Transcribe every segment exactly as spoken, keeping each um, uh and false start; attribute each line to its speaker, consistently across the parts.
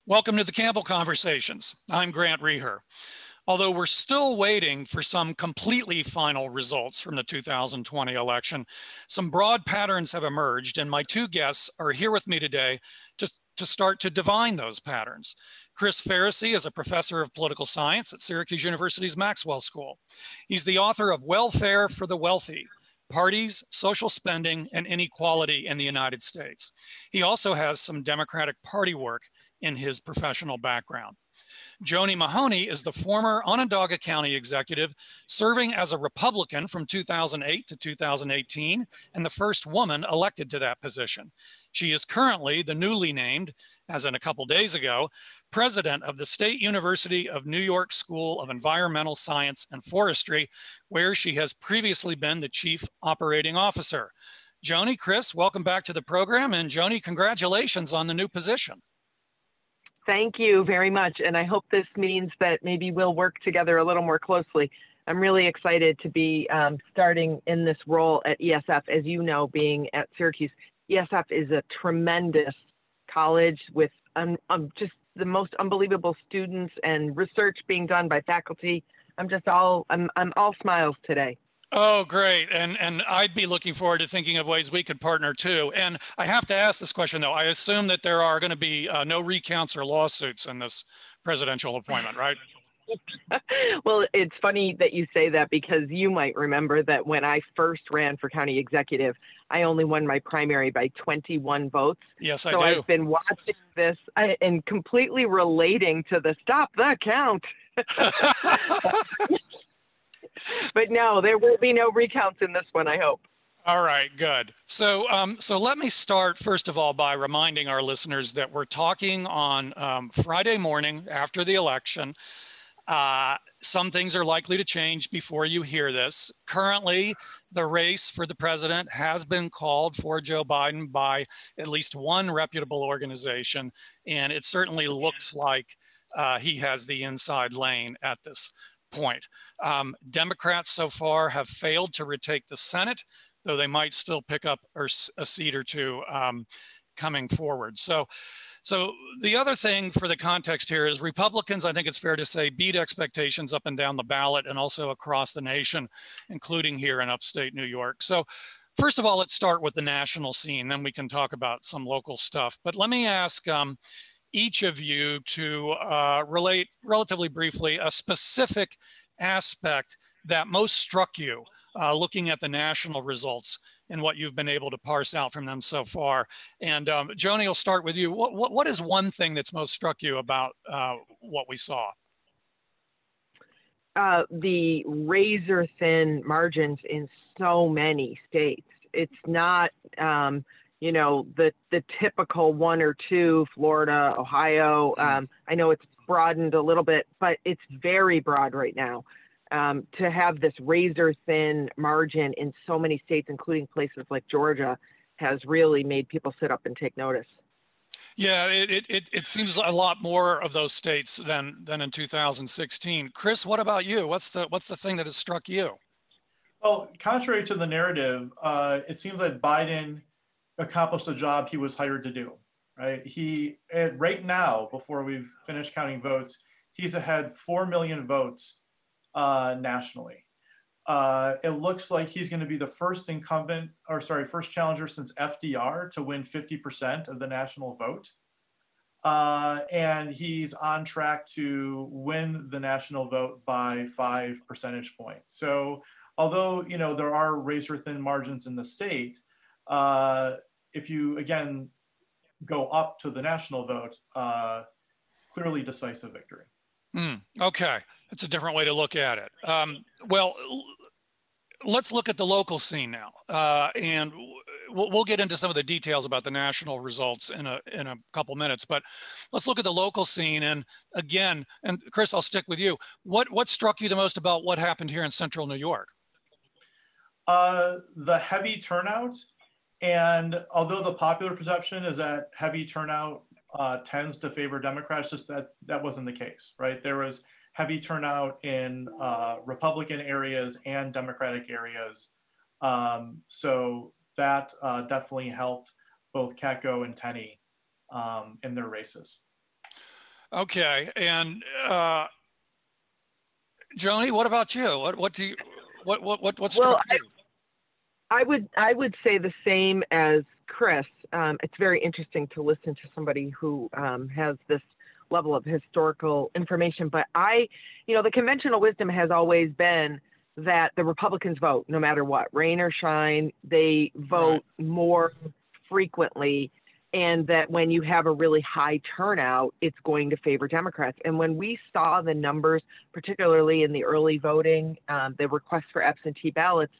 Speaker 1: Welcome to the Campbell Conversations. I'm Grant Reher. Although we're still waiting for some completely final results from the two thousand twenty election, some broad patterns have emerged, and my two guests are here with me today to, to start to divine those patterns. Chris Ferrisy is a professor of political science at Syracuse University's Maxwell School. He's the author of Welfare for the Wealthy: Parties, Social Spending, and Inequality in the United States. He also has some Democratic Party work in his professional background. Joni Mahoney is the former Onondaga County executive, serving as a Republican from two thousand eight to two thousand eighteen, and the first woman elected to that position. She is currently the newly named, as in a couple days ago, president of the State University of New York School of Environmental Science and Forestry, where she has previously been the chief operating officer. Joni, Chris, welcome back to the program, and Joni, congratulations on the new position.
Speaker 2: Thank you very much. And I hope this means that maybe we'll work together a little more closely. I'm really excited to be um, starting in this role at E S F. As you know, being at Syracuse, E S F is a tremendous college with um, um, just the most unbelievable students and research being done by faculty. I'm just all, I'm, I'm all smiles today.
Speaker 1: Oh, great. And and I'd be looking forward to thinking of ways we could partner too. And I have to ask this question, though. I assume that there are going to be uh, no recounts or lawsuits in this presidential appointment, right?
Speaker 2: Well, it's funny that you say that, because you might remember that when I first ran for county executive, I only won my primary by twenty-one votes.
Speaker 1: Yes, I
Speaker 2: so
Speaker 1: do.
Speaker 2: I've been watching this and completely relating to the stop the count. But no, there will be no recounts in this one, I hope.
Speaker 1: All right, good. So, um, so let me start, first of all, by reminding our listeners that we're talking on um, Friday morning after the election. Uh, some things are likely to change before you hear this. Currently, the race for the president has been called for Joe Biden by at least one reputable organization, and it certainly looks like uh, he has the inside lane at this point. Um, Democrats so far have failed to retake the Senate, though they might still pick up a seat or two um, coming forward. So, so the other thing for the context here is Republicans, I think it's fair to say, beat expectations up and down the ballot and also across the nation, including here in upstate New York. So first of all, let's start with the national scene, then we can talk about some local stuff. But let me ask um, each of you to uh, relate relatively briefly a specific aspect that most struck you uh, looking at the national results and what you've been able to parse out from them so far. And um, Joni, I'll start with you. What, what, what is one thing that's most struck you about uh, what we saw?
Speaker 2: Uh, the razor thin margins in so many states. It's not, um, you know, the, the typical one or two, Florida, Ohio. Um, I know it's broadened a little bit, but it's very broad right now. Um, to have this razor thin margin in so many states, including places like Georgia, has really made people sit up and take notice.
Speaker 1: Yeah, it, it, it seems a lot more of those states than, than in two thousand sixteen. Chris, what about you? What's the, what's the thing that has struck you?
Speaker 3: Well, contrary to the narrative, uh, it seems that Biden accomplished the job he was hired to do, right? He, right now, before we've finished counting votes, he's ahead four million votes uh, nationally. Uh, it looks like he's going to be the first incumbent, or sorry, first challenger since F D R to win fifty percent of the national vote. Uh, and he's on track to win the national vote by five percentage points. So although, you know, there are razor thin margins in the state, uh, if you, again, go up to the national vote, uh, clearly decisive victory.
Speaker 1: Mm, okay, that's a different way to look at it. Um, well, let's look at the local scene now, uh, and we'll, we'll get into some of the details about the national results in a in a couple minutes. But let's look at the local scene, and again, and Chris, I'll stick with you. What what struck you the most about what happened here in Central New York?
Speaker 3: Uh, the heavy turnout. And although the popular perception is that heavy turnout uh, tends to favor Democrats, just that that wasn't the case, right? There was heavy turnout in uh, Republican areas and Democratic areas. Um, so that uh, definitely helped both Katko and Tenney um, in their races.
Speaker 1: Okay, and uh, Joni, what about you? What what do you what what what what
Speaker 2: Well,
Speaker 1: struck you?
Speaker 2: I would I would say the same as Chris. Um, it's very interesting to listen to somebody who um, has this level of historical information. But I, you know, the conventional wisdom has always been that the Republicans vote no matter what, rain or shine. They vote
Speaker 1: Right.
Speaker 2: more frequently, and that when you have a really high turnout, it's going to favor Democrats. And when we saw the numbers, particularly in the early voting, um, the request for absentee ballots,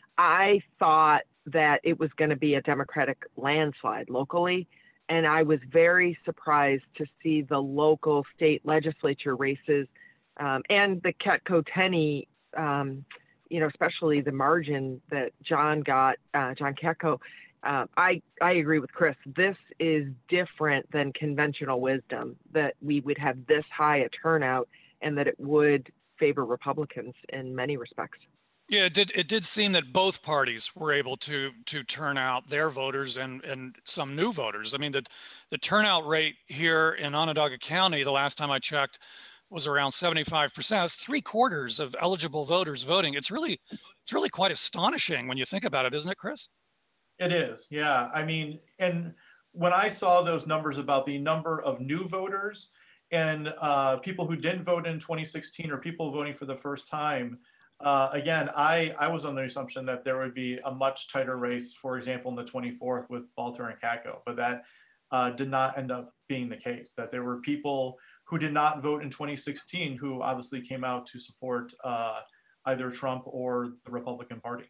Speaker 2: I thought that it was going to be a Democratic landslide locally. And I was very surprised to see the local state legislature races um, and the Katko Tenney, um, you know, especially the margin that John got, uh, John Katko. Uh, I, I agree with Chris. This is different than conventional wisdom, that we would have this high a turnout and that it would favor Republicans in many respects.
Speaker 1: Yeah, it did. It did seem that both parties were able to to turn out their voters and and some new voters. I mean, the the turnout rate here in Onondaga County, the last time I checked, was around seventy-five percent. That's three quarters of eligible voters voting. It's really it's really quite astonishing when you think about it, isn't it, Chris?
Speaker 3: It is, yeah. I mean, and when I saw those numbers about the number of new voters and uh, people who didn't vote in twenty sixteen or people voting for the first time, uh, again, I, I was on the assumption that there would be a much tighter race, for example, in the twenty-fourth with Balter and Katko, but that uh, did not end up being the case, that there were people who did not vote in twenty sixteen who obviously came out to support uh, either Trump or the Republican Party.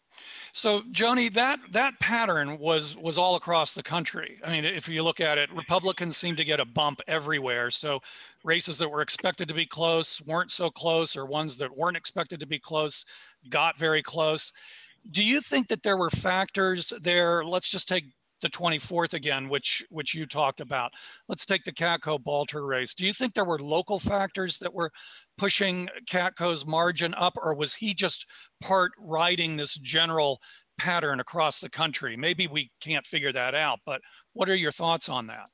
Speaker 1: So, Joni, that that pattern was was all across the country. I mean, if you look at it, Republicans seem to get a bump everywhere. So, races that were expected to be close weren't so close, or ones that weren't expected to be close got very close. Do you think that there were factors there? Let's just take the twenty-fourth again, which which you talked about. Let's take the Katko Balter race. Do you think there were local factors that were pushing Katko's margin up, or was he just part riding this general pattern across the country? Maybe we can't figure that out, but what are your thoughts on that?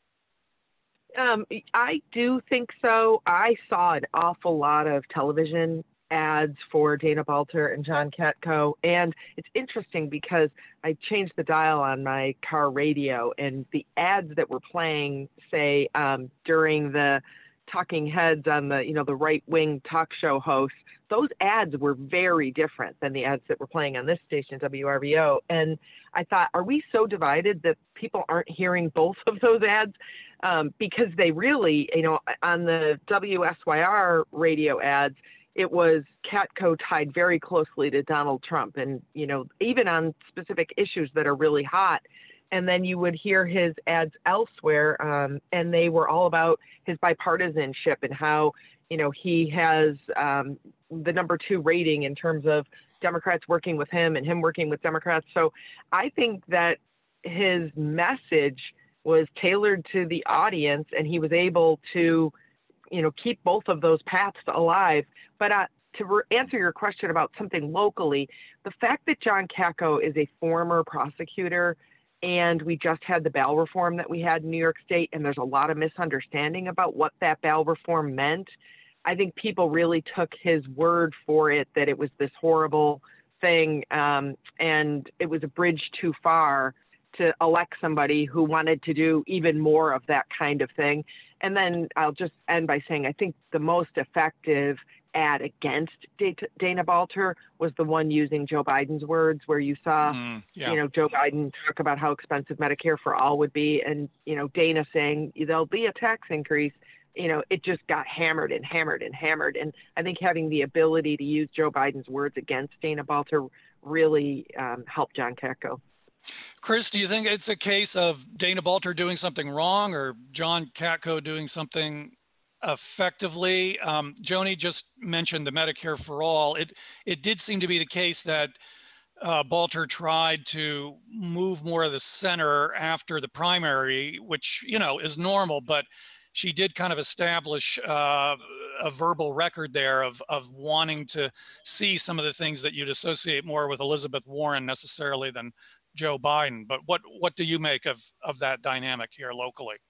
Speaker 2: Um, I do think so. I saw an awful lot of television ads for Dana Balter and John Katko. And it's interesting because I changed the dial on my car radio, and the ads that were playing, say, um, during the talking heads on the, you know, the right-wing talk show hosts, those ads were very different than the ads that were playing on this station, W R V O. And I thought, are we so divided that people aren't hearing both of those ads? Um, because they really, you know, on the W S Y R radio ads, it was Katko tied very closely to Donald Trump, and, you know, even on specific issues that are really hot. And then you would hear his ads elsewhere, um, and they were all about his bipartisanship and how, you know, he has um, the number two rating in terms of Democrats working with him and him working with Democrats. So I think that his message was tailored to the audience, and he was able to, you know, keep both of those paths alive. But uh, to re- answer your question about something locally, the fact that John Katko is a former prosecutor, and we just had the bail reform that we had in New York State, and there's a lot of misunderstanding about what that bail reform meant. I think people really took his word for it, that it was this horrible thing, um, and it was a bridge too far to elect somebody who wanted to do even more of that kind of thing. And then I'll just end by saying, I think the most effective ad against Dana Balter was the one using Joe Biden's words, where you saw, mm, yeah. you know, Joe Biden talk about how expensive Medicare for all would be. And, you know, Dana saying there'll be a tax increase. You know, it just got hammered and hammered and hammered. And I think having the ability to use Joe Biden's words against Dana Balter really um, helped John Katko.
Speaker 1: Chris, do you think it's a case of Dana Balter doing something wrong, or John Katko doing something effectively? Um, Joni just mentioned the Medicare for All. It it did seem to be the case that uh, Balter tried to move more of the center after the primary, which, you know, is normal, but she did kind of establish uh, a verbal record there of, of wanting to see some of the things that you'd associate more with Elizabeth Warren necessarily than Joe Biden. But what what do you make of of that dynamic here locally?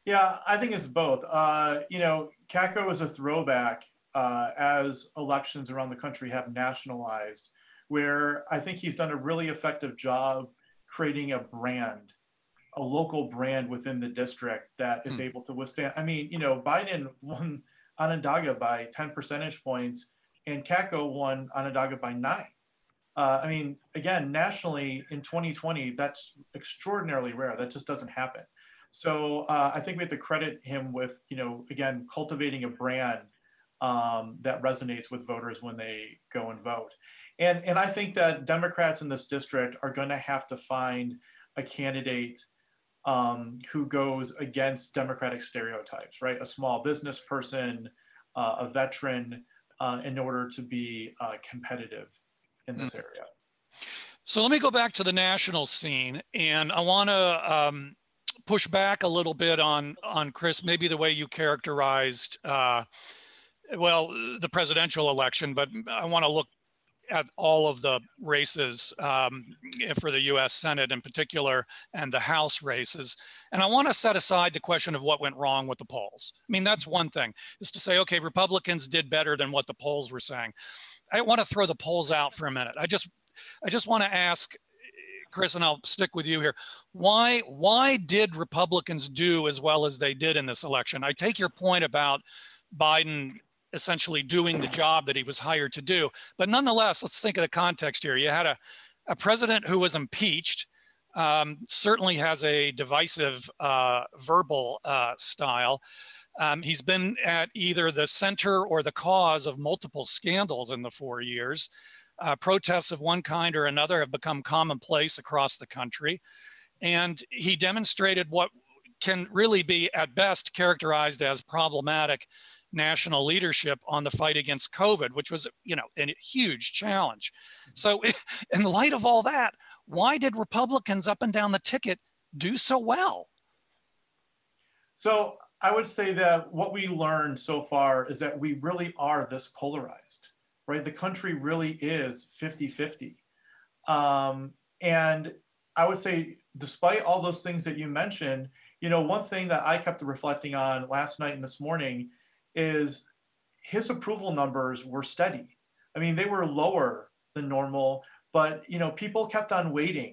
Speaker 3: Yeah, I think it's both. Uh, you know, CATCO is a throwback uh, as elections around the country have nationalized, where I think he's done a really effective job creating a brand, a local brand within the district that is
Speaker 1: Hmm.
Speaker 3: able to withstand. I mean, you know, Biden won Onondaga by ten percentage points, and CATCO won Onondaga by nine. Uh, I mean, again, nationally in twenty twenty, that's extraordinarily rare. That just doesn't happen. So uh, I think we have to credit him with, you know, again, cultivating a brand um, that resonates with voters when they go and vote. And, and I think that Democrats in this district are going to have to find a candidate um, who goes against Democratic stereotypes, right? A small business person, uh, a veteran, uh, in order to be uh, competitive in this area.
Speaker 1: So let me go back to the national scene, and I want to um, push back a little bit on on Chris, maybe the way you characterized, uh, well, the presidential election, but I want to look at all of the races um, for the U S Senate in particular, and the House races. And I want to set aside the question of what went wrong with the polls. I mean, that's one thing, is to say, okay, Republicans did better than what the polls were saying. I want to throw the polls out for a minute. I just, I just want to ask, Chris, and I'll stick with you here. Why, why did Republicans do as well as they did in this election? I take your point about Biden essentially doing the job that he was hired to do. But nonetheless, let's think of the context here. You had a, a president who was impeached, um, certainly has a divisive uh, verbal uh, style. Um, he's been at either the center or the cause of multiple scandals in the four years. Uh, protests of one kind or another have become commonplace across the country. And he demonstrated what can really be at best characterized as problematic national leadership on the fight against COVID, which was, you know, a huge challenge. So in light of all that, why did Republicans up and down the ticket do so well?
Speaker 3: So I would say that what we learned so far is that we really are this polarized, right? The country really is fifty fifty. Um, and I would say, despite all those things that you mentioned, you know, one thing that I kept reflecting on last night and this morning is his approval numbers were steady. I mean, they were lower than normal, but, you know, people kept on waiting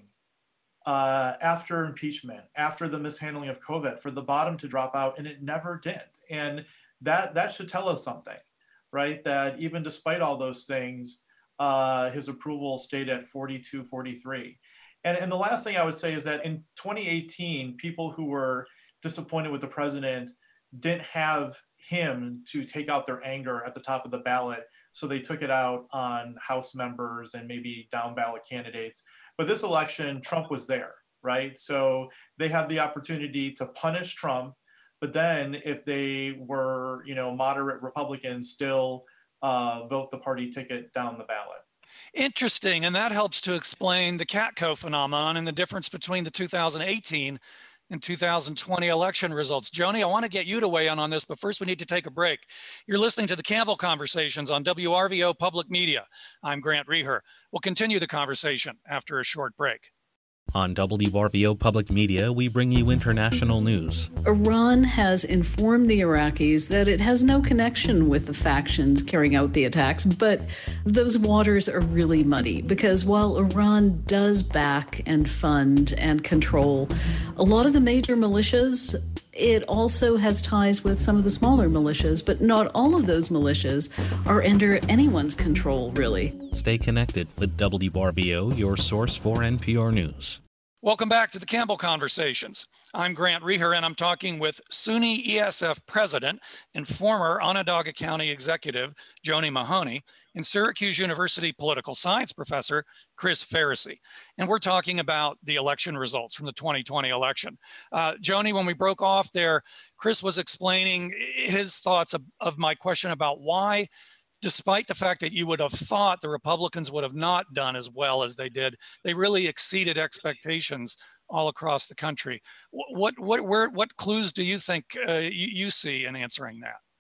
Speaker 3: uh, after impeachment, after the mishandling of COVID, for the bottom to drop out, and it never did. And that that should tell us something, right? That even despite all those things, uh, his approval stayed at forty-two, forty-three. And, and the last thing I would say is that in twenty eighteen, people who were disappointed with the president didn't have him to take out their anger at the top of the ballot. So they took it out on House members and maybe down ballot candidates. But this election, Trump was there, right? So they had the opportunity to punish Trump. But then if they were, you know, moderate Republicans, still uh, vote the party ticket down the ballot.
Speaker 1: Interesting. And that helps to explain the CATCO phenomenon and the difference between the two thousand eighteen and two thousand twenty election results. Joni, I want to get you to weigh in on this, but first we need to take a break. You're listening to the Campbell Conversations on W R V O Public Media. I'm Grant Reher. We'll continue the conversation after a short break.
Speaker 4: On W R V O Public Media, we bring you international news.
Speaker 5: Iran has informed the Iraqis that it has no connection with the factions carrying out the attacks, but those waters are really muddy because while Iran does back and fund and control a lot of the major militias, it also has ties with some of the smaller militias, but not all of those militias are under anyone's control, really.
Speaker 4: Stay connected with W R V O, your source for N P R News.
Speaker 1: Welcome back to the Campbell Conversations. I'm Grant Reher, and I'm talking with SUNY E S F President and former Onondaga County Executive Joni Mahoney and Syracuse University Political Science Professor Chris Ferrisy. And we're talking about the election results from the twenty twenty election. Uh, Joni, when we broke off there, Chris was explaining his thoughts of, of my question about why, despite the fact that you would have thought the Republicans would have not done as well as they did, they really exceeded expectations all across the country. What what where, what clues do you think uh, you, you see in answering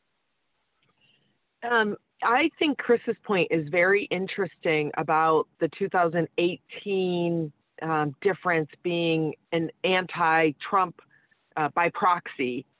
Speaker 1: that?
Speaker 2: Um, I think Chris's point is very interesting about the two thousand eighteen um, difference being an anti-Trump uh, by proxy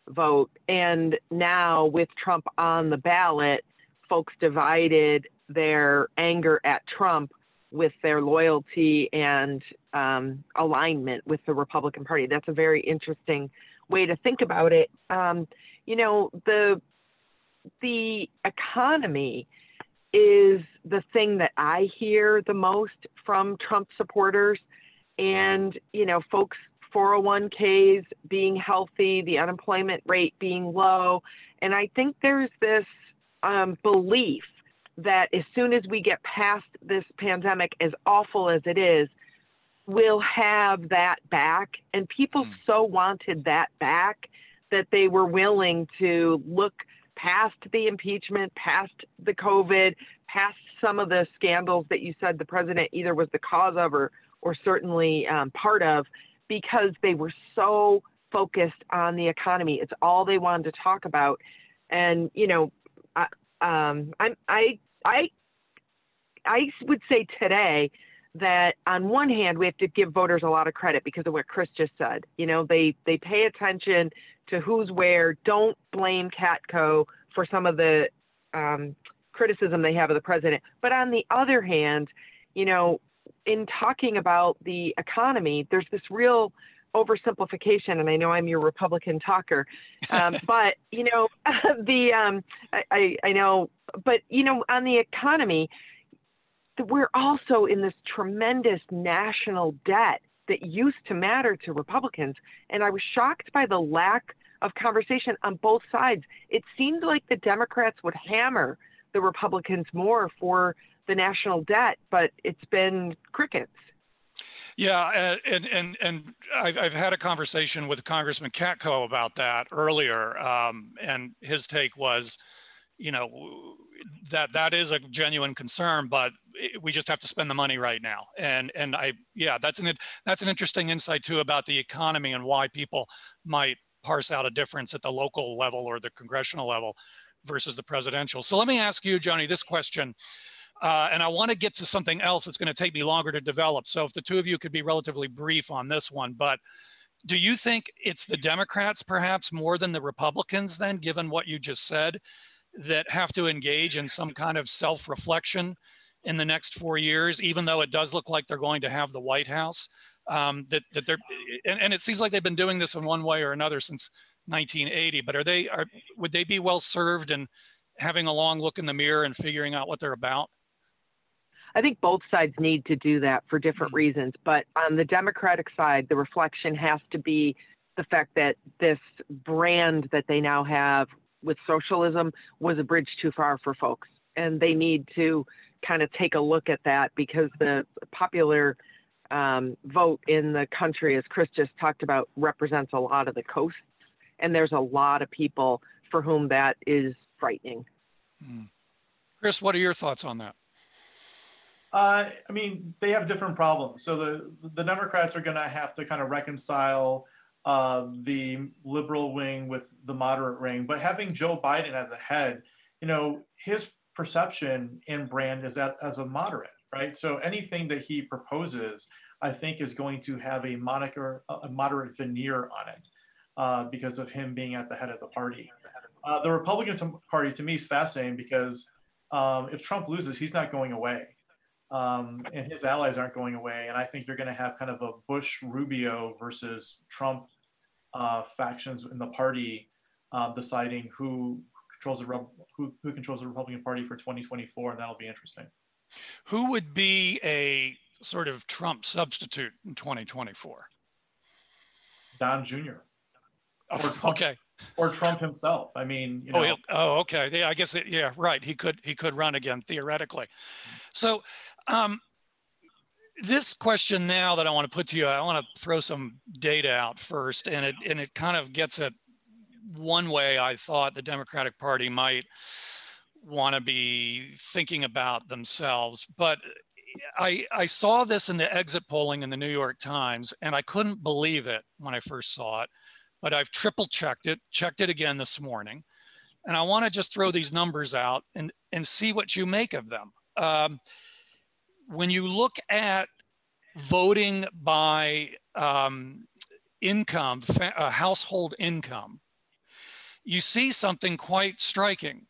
Speaker 2: vote. And now with Trump on the ballot, folks divided their anger at Trump with their loyalty and um, alignment with the Republican Party. That's a very interesting way to think about it. Um, you know, the the economy is the thing that I hear the most from Trump supporters, and you know, folks four oh one k's being healthy, the unemployment rate being low, and I think there's this um, belief that as soon as we get past this pandemic, as awful as it is, we'll have that back. And people mm. so wanted that back that they were willing to look past the impeachment, past the COVID, past some of the scandals that you said the president either was the cause of or, or certainly um, part of, because they were so focused on the economy. It's all they wanted to talk about. And, you know, I, um, I'm, I, I, I would say today that on one hand, we have to give voters a lot of credit because of what Chris just said. You know, they, they pay attention to who's where. Don't blame Catco for some of the um, criticism they have of the president. But on the other hand, you know, in talking about the economy, there's this real oversimplification, and I know I'm your Republican talker, um, but, you know, the um, I, I know, but, you know, on the economy, we're also in this tremendous national debt that used to matter to Republicans. And I was shocked by the lack of conversation on both sides. It seemed like the Democrats would hammer the Republicans more for the national debt, but it's been crickets.
Speaker 1: Yeah, and and and I've I've had a conversation with Congressman Catco about that earlier, um, and his take was, you know, that that is a genuine concern, but we just have to spend the money right now. And and I yeah, that's an that's an interesting insight too about the economy and why people might parse out a difference at the local level or the congressional level versus the presidential. So let me ask you, Joni, this question. Uh, and I want to get to something else that's going to take me longer to develop. So if the two of you could be relatively brief on this one, but do you think it's the Democrats perhaps more than the Republicans then, given what you just said, that have to engage in some kind of self-reflection in the next four years, even though it does look like they're going to have the White House? Um, that, that they're, and, and it seems like they've been doing this in one way or another since nineteen eighty, but are they, are, would they be well served in having a long look in the mirror and figuring out what they're about?
Speaker 2: I think both sides need to do that for different reasons. But on the Democratic side, the reflection has to be the fact that this brand that they now have with socialism was a bridge too far for folks. And they need to kind of take a look at that, because the popular um, vote in the country, as Chris just talked about, represents a lot of the coasts. And there's a lot of people for whom that is frightening.
Speaker 1: Hmm. Chris, what are your thoughts on that?
Speaker 3: Uh, I mean, they have different problems. So the, the Democrats are going to have to kind of reconcile uh, the liberal wing with the moderate wing. But having Joe Biden as a head, you know, his perception and brand is that as a moderate, right? So anything that he proposes, I think, is going to have a moniker, a moderate veneer on it uh, because of him being at the head of the party. Uh, the Republican Party, to me, is fascinating because um, if Trump loses, he's not going away. Um, and his allies aren't going away. And I think you're going to have kind of a Bush-Rubio versus Trump uh, factions in the party uh, deciding who controls the who, who controls the Republican Party for twenty twenty-four, and that'll be interesting.
Speaker 1: Who would be a sort of Trump substitute in twenty twenty-four?
Speaker 3: Don Junior
Speaker 1: Oh,
Speaker 3: or Trump,
Speaker 1: okay.
Speaker 3: Or Trump himself. I mean, you know.
Speaker 1: Oh, oh, okay. Yeah, I guess it, yeah, right. He could he could run again theoretically. So, um, this question now that I want to put to you, I want to throw some data out first, and it and it kind of gets at one way I thought the Democratic Party might want to be thinking about themselves. But I I saw this in the exit polling in the New York Times, and I couldn't believe it when I first saw it. But I've triple checked it, checked it again this morning. And I want to just throw these numbers out and, and see what you make of them. Um, when you look at voting by um, income, fa- uh, household income, you see something quite striking.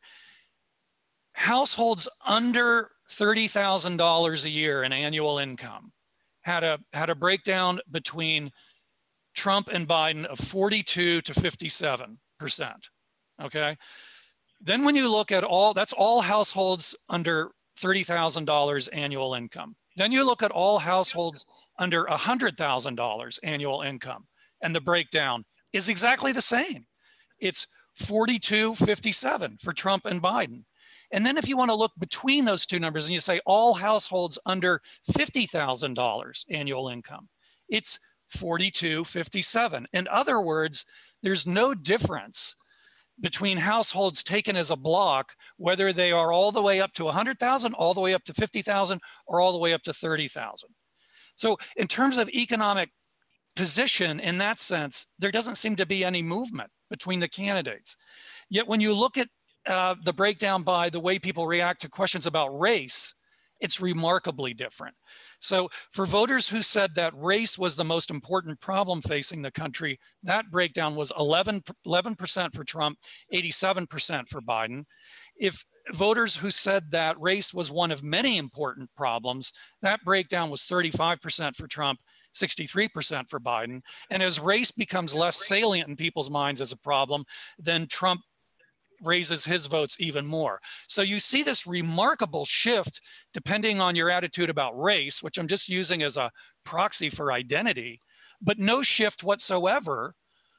Speaker 1: Households under thirty thousand dollars a year in annual income had a, had a breakdown between Trump and Biden of forty-two to fifty-seven percent, okay? Then when you look at all, that's all households under thirty thousand dollars annual income. Then you look at all households under one hundred thousand dollars annual income, and the breakdown is exactly the same. It's forty-two fifty-seven for Trump and Biden. And then if you want to look between those two numbers and you say all households under fifty thousand dollars annual income, it's forty-two fifty-seven. In other words, there's no difference between households taken as a block, whether they are all the way up to one hundred thousand, all the way up to fifty thousand, or all the way up to thirty thousand. So in terms of economic position, in that sense, there doesn't seem to be any movement between the candidates. Yet when you look at uh, the breakdown by the way people react to questions about race, it's remarkably different. So for voters who said that race was the most important problem facing the country, that breakdown was eleven percent for Trump, eighty-seven percent for Biden. If voters who said that race was one of many important problems, that breakdown was thirty-five percent for Trump, sixty-three percent for Biden. And as race becomes less salient in people's minds as a problem, then Trump raises his votes even more. So you see this remarkable shift depending on your attitude about race, which I'm just using as a proxy for identity, but no shift whatsoever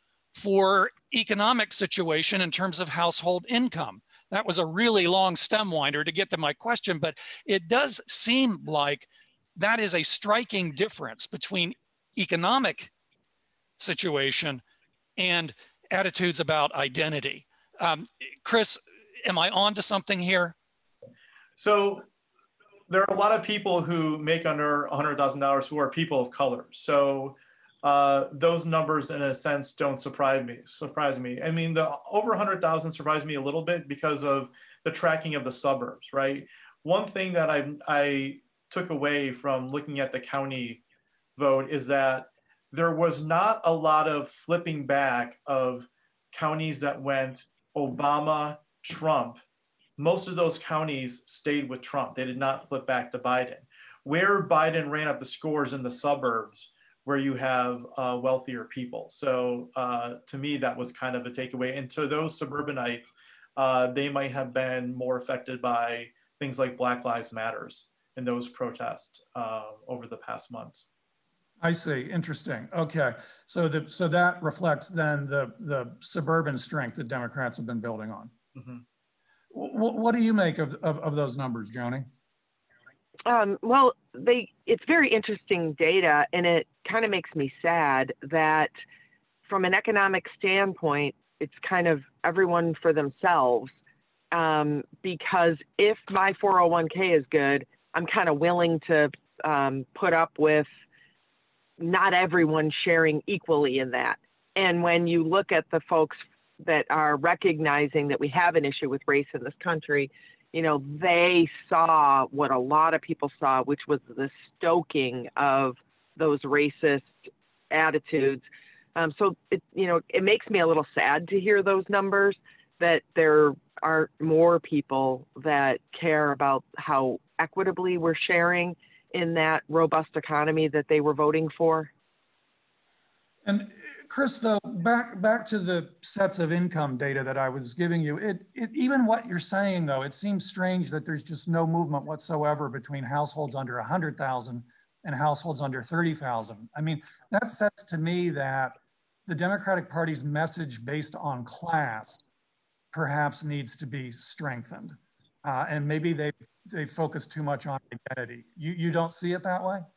Speaker 1: for economic situation in terms of household income. That was a really long stem winder to get to my question, but it does seem like that is a striking difference between economic situation and attitudes about identity. Um, Chris, am I on to something here?
Speaker 3: So there are a lot of people who make under one hundred thousand dollars who are people of color. So uh, those numbers, in a sense, don't surprise me. Surprise me. I mean, the over one hundred thousand surprised me a little bit because of the tracking of the suburbs, right? One thing that I, I took away from looking at the county vote is that there was not a lot of flipping back of counties that went Obama, Trump. Most of those counties stayed with Trump. They did not flip back to Biden. Where Biden ran up the scores in the suburbs, where you have uh, wealthier people. So uh, to me, that was kind of a takeaway. And to those suburbanites, uh, they might have been more affected by things like Black Lives Matters and those protests uh, over the past months.
Speaker 6: I see. Interesting. Okay. So the so that reflects then the the suburban strength that Democrats have been building on. Mm-hmm. W- what do you make of, of, of those numbers, Joni?
Speaker 2: Um, well, they it's very interesting data, and it kind of makes me sad that from an economic standpoint, it's kind of everyone for themselves. Um, because if my four oh one k is good, I'm kind of willing to um, put up with not everyone sharing equally in that. And when you look at the folks that are recognizing that we have an issue with race in this country, you know, they saw what a lot of people saw, which was the stoking of those racist attitudes. Um, so, it, you know, it makes me a little sad to hear those numbers, that there aren't more people that care about how equitably we're sharing in that robust economy that they were voting for.
Speaker 6: And Chris, though, back back to the sets of income data that I was giving you, it, it even what you're saying, though, it seems strange that there's just no movement whatsoever between households under one hundred thousand and households under thirty thousand. I mean, that says to me that the Democratic Party's message based on class perhaps needs to be strengthened. Uh, and maybe they they focus too much on identity. You you don't see it that way?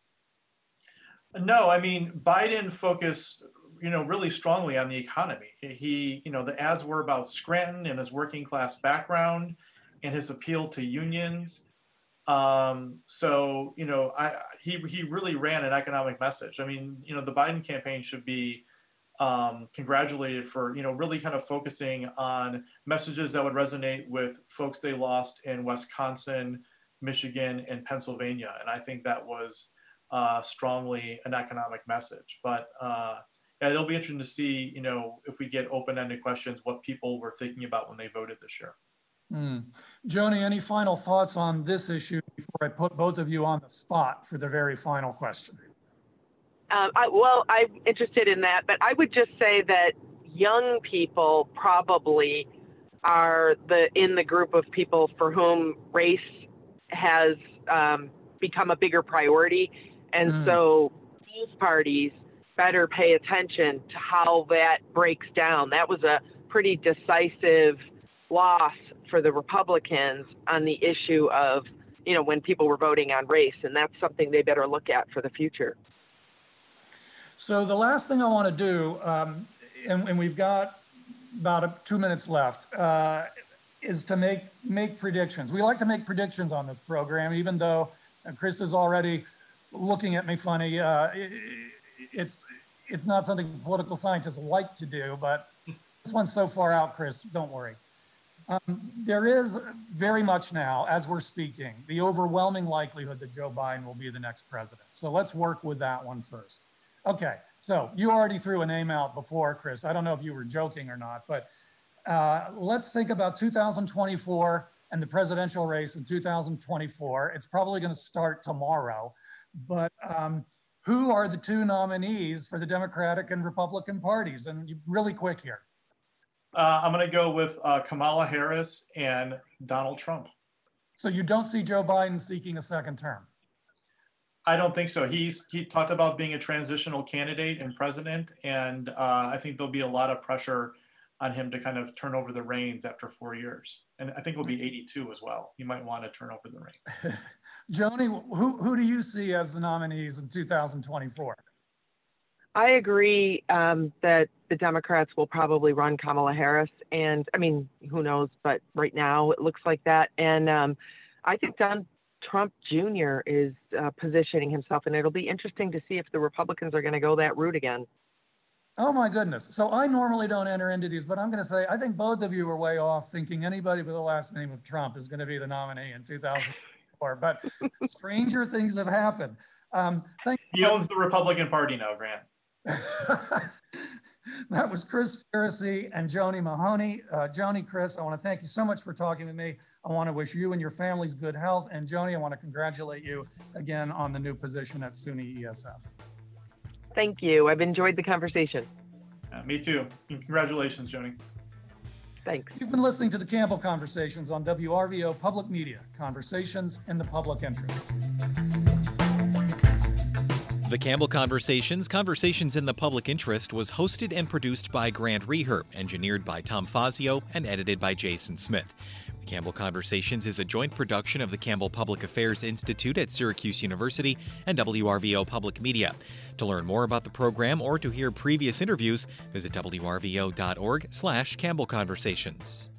Speaker 3: No, I mean, Biden focused, you know, really strongly on the economy. He, you know, the ads were about Scranton and his working class background and his appeal to unions. Um, so, you know, I he he really ran an economic message. I mean, you know, the Biden campaign should be Um, congratulated for, you know, really kind of focusing on messages that would resonate with folks they lost in Wisconsin, Michigan, and Pennsylvania. And I think that was uh, strongly an economic message. But, uh, yeah, it'll be interesting to see, you know, if we get open-ended questions, what people were thinking about when they voted this year.
Speaker 6: Mm. Joni, any final thoughts on this issue before I put both of you on the spot for the very final question?
Speaker 2: Um, I, well, I'm interested in that, but I would just say that young people probably are the in the group of people for whom race has um, become a bigger priority, and mm. so both parties better pay attention to how that breaks down. That was a pretty decisive loss for the Republicans on the issue of, you know, when people were voting on race, and that's something they better look at for the future.
Speaker 6: So the last thing I want to do, um, and, and we've got about a, two minutes left, uh, is to make make predictions. We like to make predictions on this program, even though Chris is already looking at me funny. Uh, it, it's it's not something political scientists like to do, but this one's so far out, Chris, don't worry. Um, there is very much now, as we're speaking, the overwhelming likelihood that Joe Biden will be the next president. So let's work with that one first. Okay, so you already threw a name out before, Chris. I don't know if you were joking or not, but uh, let's think about two thousand twenty-four and the presidential race in two thousand twenty-four. It's probably going to start tomorrow, but um, who are the two nominees for the Democratic and Republican parties? And really quick here.
Speaker 3: Uh, I'm going to go with uh, Kamala Harris and Donald Trump.
Speaker 6: So you don't see Joe Biden seeking a second term?
Speaker 3: I don't think so. He's he talked about being a transitional candidate and president, and uh, I think there'll be a lot of pressure on him to kind of turn over the reins after four years. And I think he'll be eighty-two as well. He might want to turn over the reins.
Speaker 6: Joni, who, who do you see as the nominees in two thousand twenty-four?
Speaker 2: I agree um, that the Democrats will probably run Kamala Harris. And I mean, who knows, but right now it looks like that. And um, I think Don Trump Junior is uh, positioning himself, and it'll be interesting to see if the Republicans are going to go that route again.
Speaker 6: Oh my goodness. So I normally don't enter into these, but I'm going to say, I think both of you are way off thinking anybody with the last name of Trump is going to be the nominee in two thousand four, but stranger things have happened. Um, thank
Speaker 3: he owns the Republican Party now, Grant.
Speaker 6: That was Chris Faracy and Joni Mahoney. Uh, Joni, Chris, I want to thank you so much for talking with me. I want to wish you and your families good health. And Joni, I want to congratulate you again on the new position at SUNY E S F.
Speaker 2: Thank you. I've enjoyed the conversation.
Speaker 3: Uh, me too. Congratulations, Joni.
Speaker 2: Thanks.
Speaker 6: You've been listening to the Campbell Conversations on W R V O Public Media, conversations in the public interest.
Speaker 7: The Campbell Conversations, Conversations in the Public Interest, was hosted and produced by Grant Reher, engineered by Tom Fazio, and edited by Jason Smith. The Campbell Conversations is a joint production of the Campbell Public Affairs Institute at Syracuse University and W R V O Public Media. To learn more about the program or to hear previous interviews, visit W R V O dot org slash Campbell Conversations.